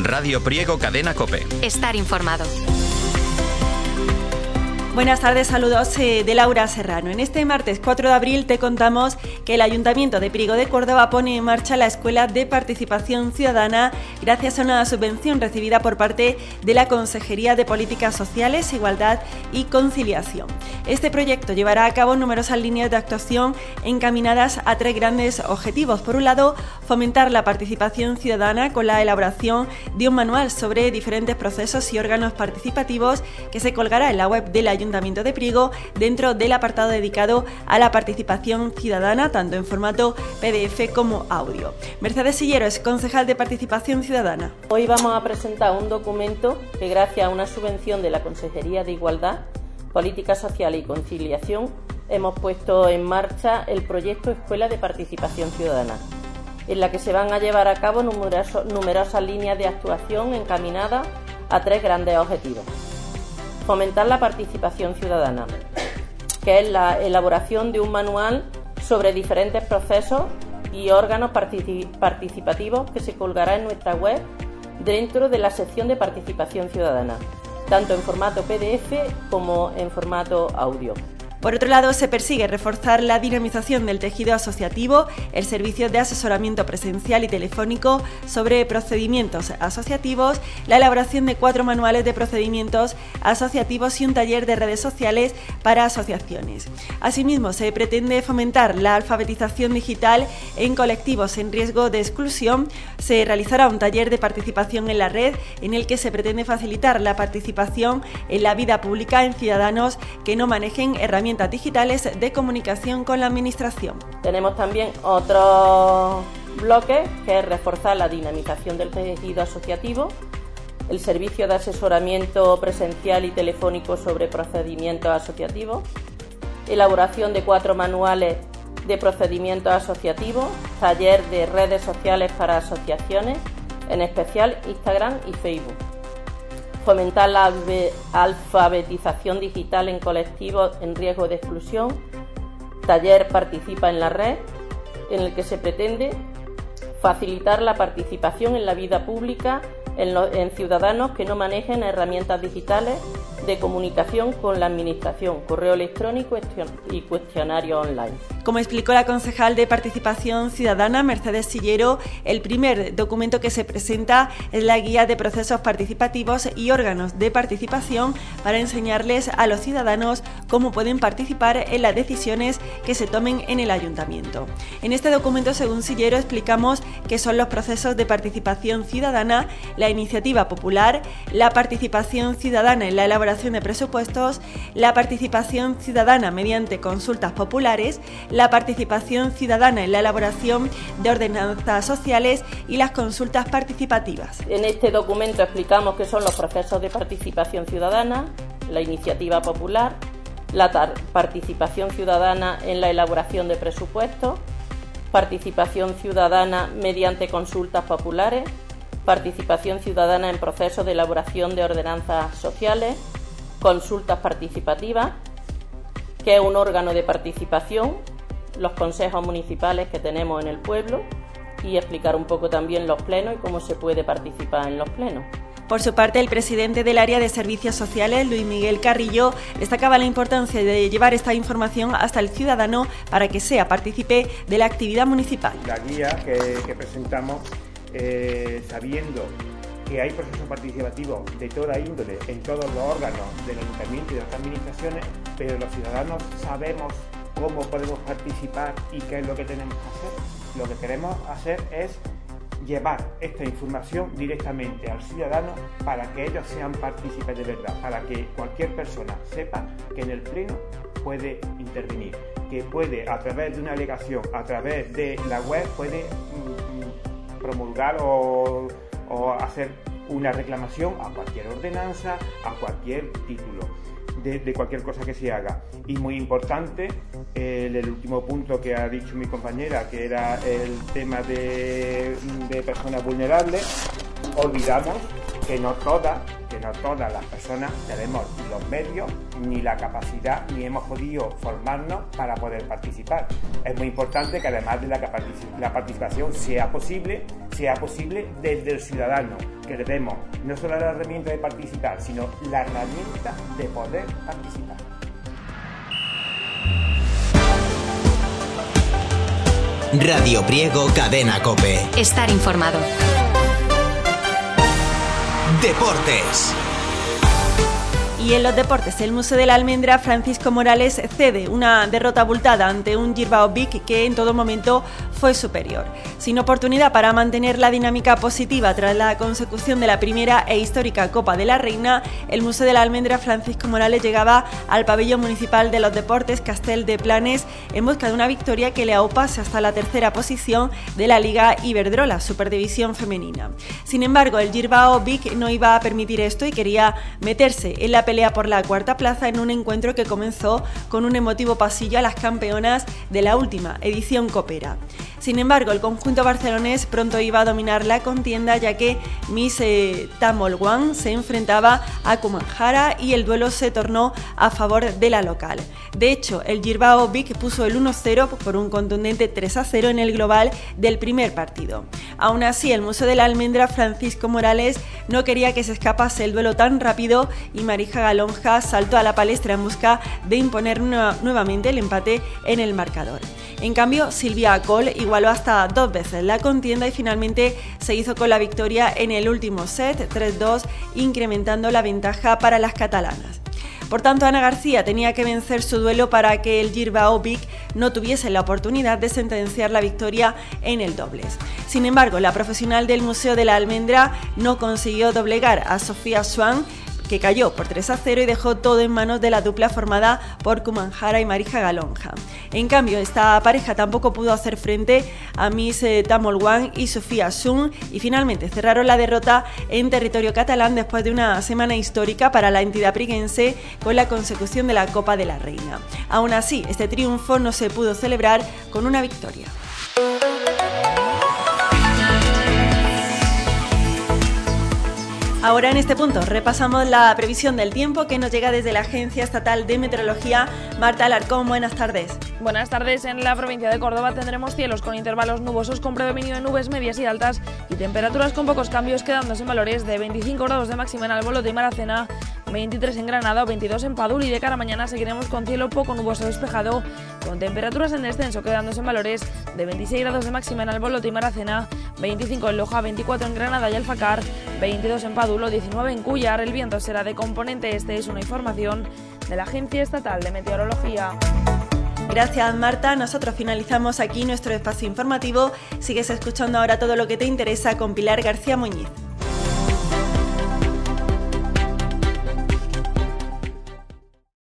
Radio Priego Cadena COPE. Estar informado. Buenas tardes, saludos de Laura Serrano. En este martes 4 de abril te contamos que el Ayuntamiento de Priego de Córdoba pone en marcha la Escuela de Participación Ciudadana gracias a una subvención recibida por parte de la Consejería de Políticas Sociales, Igualdad y Conciliación. Este proyecto llevará a cabo numerosas líneas de actuación encaminadas a tres grandes objetivos. Por un lado, fomentar la participación ciudadana con la elaboración de un manual sobre diferentes procesos y órganos participativos que se colgará en la web del Ayuntamiento de Priego dentro del apartado dedicado a la participación ciudadana, tanto en formato PDF como audio. Mercedes Sillero es concejal de Participación Ciudadana. Hoy vamos a presentar un documento que, gracias a una subvención de la Consejería de Igualdad, Políticas Sociales y Conciliación, hemos puesto en marcha el proyecto Escuela de Participación Ciudadana, en la que se van a llevar a cabo numerosas líneas de actuación encaminadas a tres grandes objetivos. Fomentar la participación ciudadana, que es la elaboración de un manual sobre diferentes procesos y órganos participativos que se colgará en nuestra web dentro de la sección de participación ciudadana, tanto en formato PDF como en formato audio. Por otro lado, se persigue reforzar la dinamización del tejido asociativo, el servicio de asesoramiento presencial y telefónico sobre procedimientos asociativos, la elaboración de 4 manuales de procedimientos asociativos y un taller de redes sociales para asociaciones. Asimismo, se pretende fomentar la alfabetización digital en colectivos en riesgo de exclusión. Se realizará un taller de participación en la red en el que se pretende facilitar la participación en la vida pública en ciudadanos que no manejen herramientas digitales de comunicación con la Administración. Tenemos también otro bloque, que es reforzar la dinamización del tejido asociativo, el servicio de asesoramiento presencial y telefónico sobre procedimientos asociativos, elaboración de 4 manuales de procedimientos asociativos, taller de redes sociales para asociaciones, en especial Instagram y Facebook. Fomentar la alfabetización digital en colectivos en riesgo de exclusión, taller Participa en la Red, en el que se pretende facilitar la participación en la vida pública en ciudadanos que no manejen herramientas digitales de comunicación con la Administración, correo electrónico y cuestionario online. Como explicó la concejal de Participación Ciudadana, Mercedes Sillero, el primer documento que se presenta es la Guía de Procesos Participativos y Órganos de Participación para enseñarles a los ciudadanos cómo pueden participar en las decisiones que se tomen en el Ayuntamiento. En este documento, según Sillero, explicamos qué son los procesos de participación ciudadana, la iniciativa popular, la participación ciudadana en la elaboración de presupuestos, la participación ciudadana mediante consultas populares, la participación ciudadana en la elaboración de ordenanzas sociales y las consultas participativas. En este documento explicamos qué son los procesos de participación ciudadana, la iniciativa popular, la participación ciudadana en la elaboración de presupuestos, participación ciudadana mediante consultas populares, participación ciudadana en procesos de elaboración de ordenanzas sociales, consultas participativas, que es un órgano de participación, los consejos municipales que tenemos en el pueblo, y explicar un poco también los plenos y cómo se puede participar en los plenos. Por su parte, el presidente del área de Servicios Sociales, Luis Miguel Carrillo, destacaba la importancia de llevar esta información hasta el ciudadano para que sea partícipe de la actividad municipal. La guía que presentamos, sabiendo que hay procesos participativos de toda índole en todos los órganos del Ayuntamiento y de las administraciones, pero los ciudadanos sabemos cómo podemos participar y qué es lo que tenemos que hacer. Lo que queremos hacer es llevar esta información directamente al ciudadano para que ellos sean partícipes de verdad, para que cualquier persona sepa que en el pleno puede intervenir, que puede, a través de una alegación, a través de la web, puede promulgar o hacer una reclamación a cualquier ordenanza, a cualquier título, de cualquier cosa que se haga. Y muy importante, el último punto que ha dicho mi compañera, que era el tema de personas vulnerables, olvidamos que no todas, que porque no todas las personas tenemos los medios, ni la capacidad, ni hemos podido formarnos para poder participar. Es muy importante que además de la participación sea posible desde el ciudadano, que le demos no solo la herramienta de participar, sino la herramienta de poder participar. Radio Priego, Cadena COPE. Estar informado. Deportes. Y en los deportes, el Museo de la Almendra Francisco Morales cede una derrota abultada ante un Bilbao Big que en todo momento fue superior. Sin oportunidad para mantener la dinámica positiva tras la consecución de la primera e histórica Copa de la Reina, el Museo de la Almendra Francisco Morales llegaba al pabellón municipal de los deportes Castel de Planes en busca de una victoria que le aupase hasta la tercera posición de la Liga Iberdrola, Superdivisión Femenina. Sin embargo, el Bilbao Big no iba a permitir esto y quería meterse en la pelea por la cuarta plaza en un encuentro que comenzó con un emotivo pasillo a las campeonas de la última edición copera. Sin embargo, el conjunto barcelonés pronto iba a dominar la contienda, ya que Miss Tamolwan se enfrentaba a Kumanjara y el duelo se tornó a favor de la local. De hecho, el Bilbao Big puso el 1-0 por un contundente 3-0 en el global del primer partido. Aún así, el Museo de la Almendra Francisco Morales no quería que se escapase el duelo tan rápido y Marija Galonja saltó a la palestra en busca de imponer nuevamente el empate en el marcador. En cambio, Silvia Col igualó hasta 2 veces la contienda y finalmente se hizo con la victoria en el último set, 3-2, incrementando la ventaja para las catalanas. Por tanto, Ana García tenía que vencer su duelo para que el Bilbao Big no tuviese la oportunidad de sentenciar la victoria en el dobles. Sin embargo, la profesional del Museo de la Almendra no consiguió doblegar a Sofía Swan, que cayó por 3-0 y dejó todo en manos de la dupla formada por Kumanjara y Marija Galonja. En cambio, esta pareja tampoco pudo hacer frente a Miss Tamolwan y Sofía Sun y finalmente cerraron la derrota en territorio catalán después de una semana histórica para la entidad priguense con la consecución de la Copa de la Reina. Aún así, este triunfo no se pudo celebrar con una victoria. Ahora en este punto repasamos la previsión del tiempo que nos llega desde la Agencia Estatal de Meteorología. Marta Alarcón, buenas tardes. Buenas tardes. En la provincia de Córdoba tendremos cielos con intervalos nubosos con predominio de nubes medias y altas y temperaturas con pocos cambios, quedándose en valores de 25 grados de máxima en Albolote y Maracena, 23 en Granada o 22 en Padul, y de cara a mañana seguiremos con cielo poco nuboso despejado con temperaturas en descenso, quedándose en valores de 26 grados de máxima en Albolote y Maracena, 25 en Loja, 24 en Granada y Alfacar, 22 en Padul o 19 en Cúllar. El viento será de componente este, es una información de la Agencia Estatal de Meteorología. Gracias, Marta. Nosotros finalizamos aquí nuestro espacio informativo. Sigues escuchando ahora todo lo que te interesa con Pilar García Muñiz.